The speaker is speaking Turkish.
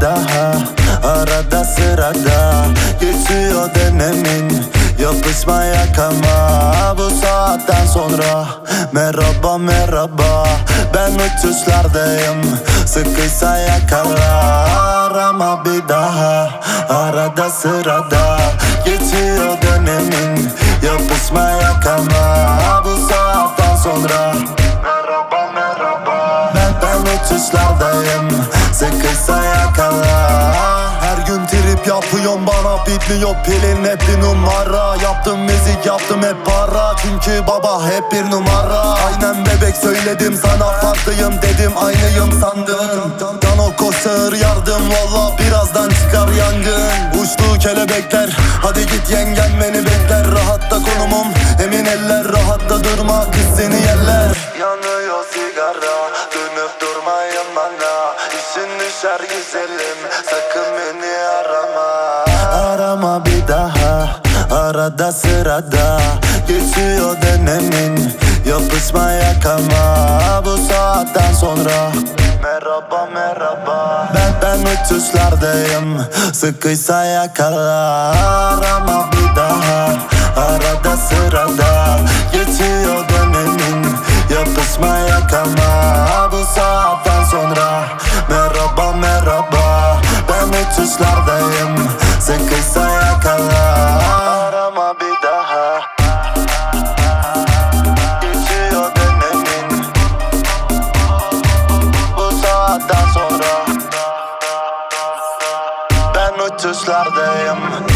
bir daha. Arada sırada geçiyor dönemin. Yapışma yakama bu saatten sonra. Merhaba merhaba, ben uçuşlardayım. Sıkıysa yakala, arama bir daha. Arada sırada geçiyor dönemin. Yapışma yakama bu saatten sonra. Merhaba merhaba, ben uçuşlardayım. Sıkıysa yakala. Her gün trip yapıyorum, bana bitmiyor pilin, hep bir numara. Yaptım müzik, yaptım hep para, çünkü baba hep bir numara. Aynen bebek, söyledim sana farklıyım dedim, aynıyım sandın. Can o koşar yardım, valla birazdan çıkar yangın. Uçtu kelebekler, hadi git yengen beni bekler. Rahatta konumum, emin eller, rahatta durma kız seni yerler. Yanıyor sigara, dönüp durmayın bana. İşin düşer güzelim, sakın beni arama. Arama bir daha, arada sırada geçiyor dönemin. Yapışma yakama bu saatten sonra. Merhaba merhaba, ben uçuşlardayım. Sıkıysa yakala, arama bir daha. Arada sırada geçiyor dönemin. Yapışma yakama bu saatten sonra. Merhaba merhaba, ben uçuşlardayım. Sıkıysa yakala, arama bir daha. Geçiyor dönemin bu saatten sonra. Ben uçuşlardayım.